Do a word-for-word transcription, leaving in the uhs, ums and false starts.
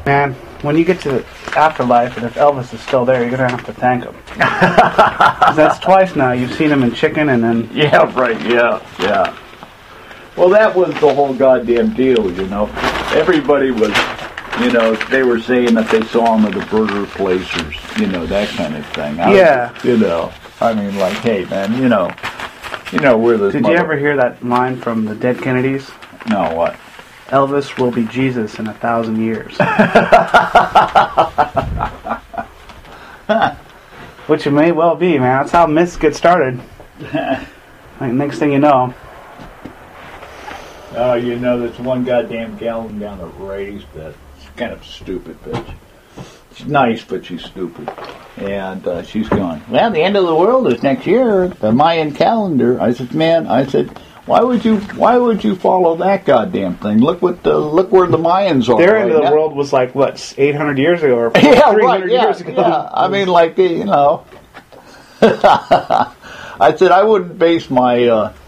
Man, when you get to the afterlife, and if Elvis is still there, you're going to have to thank him. 'Cause that's twice now. You've seen him in Chicken, and then... Yeah, right, yeah, yeah. Well, that was the whole goddamn deal, you know. Everybody was, you know, they were saying that they saw him at a burger place or, you know, that kind of thing. I Yeah. was, you know, I mean, like, hey, man, you know, you know, we're the... Did you ever hear that line from the Dead Kennedys? No, what? Elvis will be Jesus in a thousand years. Which it may well be, man. That's how myths get started. Like, next thing you know... Oh, you know, there's one goddamn gallon down the Ray's that she's kind of a stupid bitch. She's nice, but she's stupid. And uh, she's going, well, the end of the world is next year, the Mayan calendar. I said, man, I said, why would you why would you follow that goddamn thing? Look what the, look where the Mayans are. Their right end of the now. world was like, what, eight hundred years ago? Or Yeah, three hundred right, yeah, years ago? yeah. I mean, like, you know. I said, I wouldn't base my... Uh,